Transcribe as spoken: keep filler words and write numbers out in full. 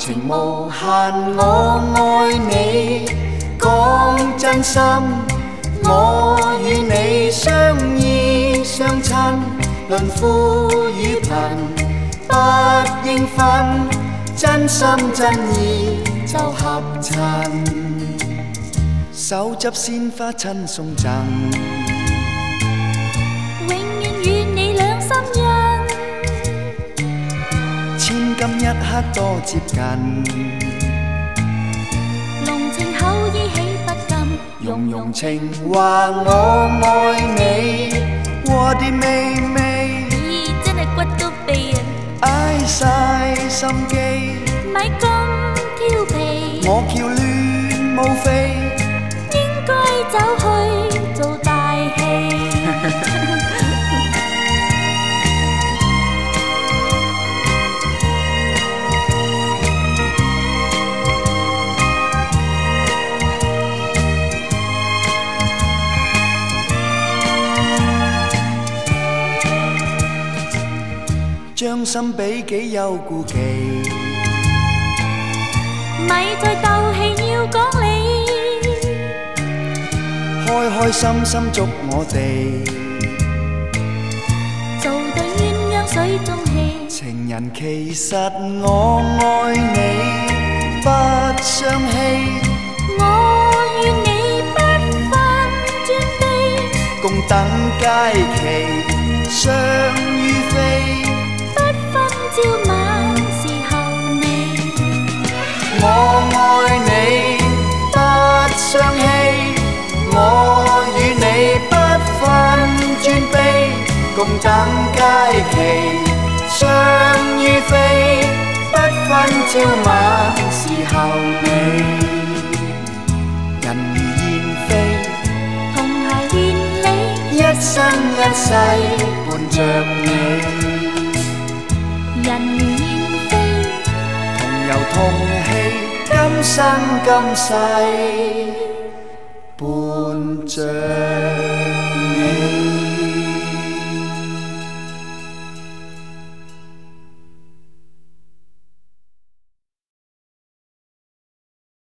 情無限，我愛你，講真心，我與你相依相親，論富與貧不應分，真心真意就合襯，手執鮮花親送贈， 永遠與你兩心印， 千金一刻多接近， 濃情厚意喜不禁， 融融情話我愛你，我的妹妹， 咦真係骨都痹啊！ 捱晒心機， 咪咁調皮， 我翹戀無非， 應該走去做大戲。 將心比己有顧忌， 咪再鬥氣要講理， 開開心心祝我哋做對鴛鴦水中戲。 情人其實我愛你不相欺， 我與你不分尊卑， 共等佳期相與非， 朝晚時候你， 我愛你不相欺，我與你不分尊卑，共等佳期相與非，不分朝晚時候你，人如燕飛， 同偕連理， 一生一世伴着你。 人如燕飛， 同遊同戲，今生今世伴着。